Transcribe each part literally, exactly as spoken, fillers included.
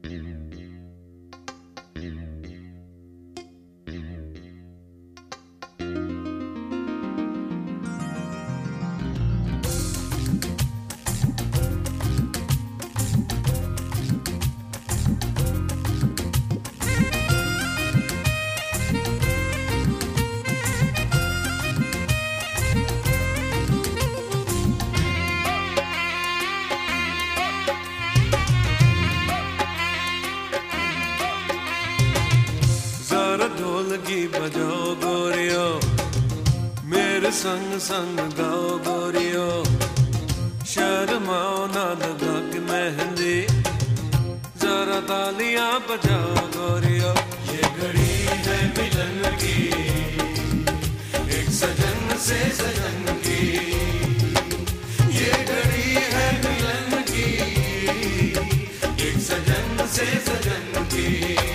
ढोलकी बजाओ गोरियो, मेरे संग संग गाओ गोरियो, शर्माओ ना लगा के मेहंदी, जरा तालियां बजाओ गोरियो। ये घड़ी है मिलन की, एक सजन से सजन की, ये घड़ी है मिलन की, एक सजन से सजन की।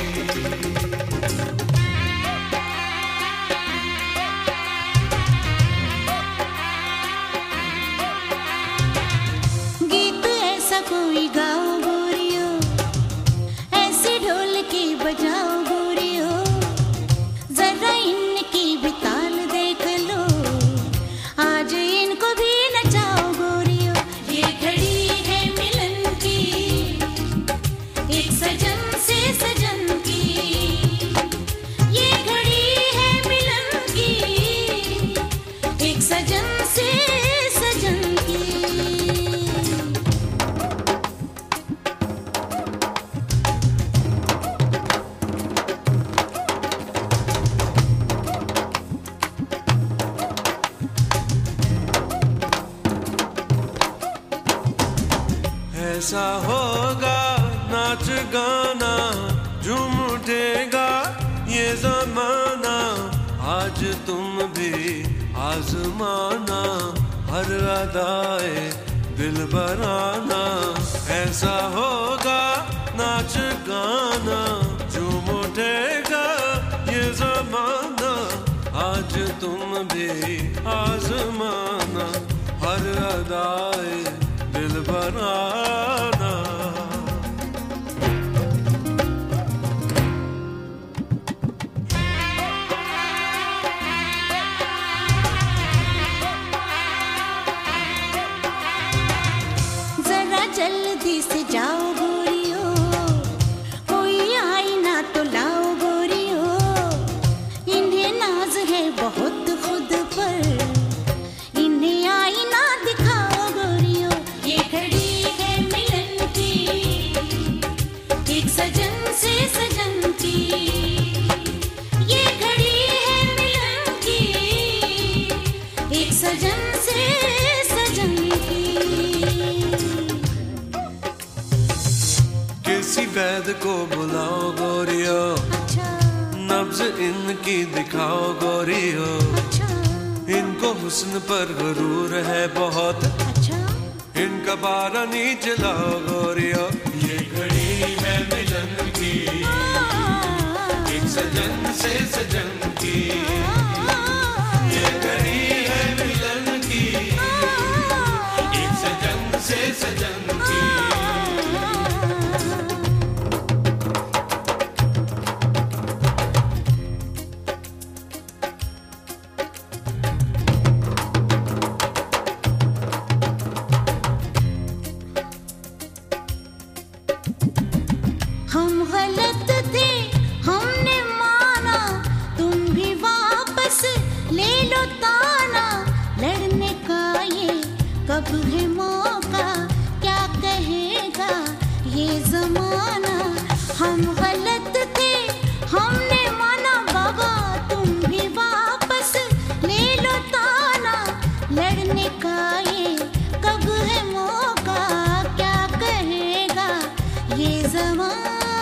कोई गाओ गोरियो, ऐसे ढोलकी बजाओ गोरियो, जरा इनकी भी ताल देख लो, आज इनको भी नचाओ गोरियो। ये घड़ी है मिलन की, एक सजन से सजन की, ये घड़ी है मिलन की, एक सजन से सजन की। ऐसा होगा नाच गाना, झूम उठेगा ये जमाना, आज तुम भी आजमाना, हर अदाए दिल बराना। ऐसा होगा नाच गाना, झूम उठेगा ये जमाना, आज तुम भी आजमाना, हर अदाए दिल बनाना। जरा जल्दी से जाओ गोरियो, कोई आई ना तो लाओ गोरियो, इन्हें नाज है बहुत खुद पर, इन्हें आई ना दिखाओ गोरियो। ये घड़ी है मिलन की, एक सजन से सजन की, ये घड़ी है मिलन की, एक सजन से सजन की। किसी वैद को बुलाओ गोरियो, अच्छा नब्ज इनकी दिखाओ गोरियो, अच्छा इनको हुस्न पर गुरूर है बहुत, अच्छा इनका बारा नहीं चलाओ गोरियो। ये घड़ी है मिलन की, एक सजन से सजन की, ये घड़ी है मिलन की, एक सजन से सजन की। हम गलत थे हमने माना, तुम भी वापस ले लो ताना, लड़ने का ये कब है मौका, क्या कहेगा ये जमाना। हम गलत थे हमने माना बाबा, तुम भी वापस ले लो ताना, लड़ने का ये कब है मौका, क्या कहेगा ये जमाना।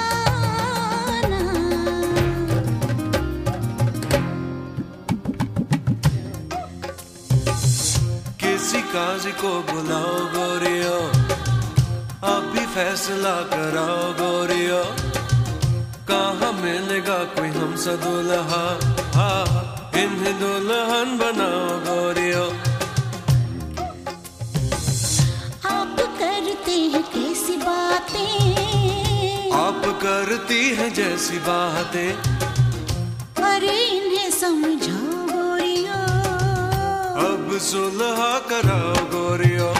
किसी काजी को बुलाओ गोरियो, अब भी फैसला कराओ गोरियो, कहाँ मिलेगा कोई हमसा दुल्हा, हाँ इन्हें दुल्हन बनाओ गोरियो। आप करते हैं कैसी बातें, आप करती है जैसी बातें, अरे इन्हें समझाओ गोरियो, अब सुलह कराओ गोरियो।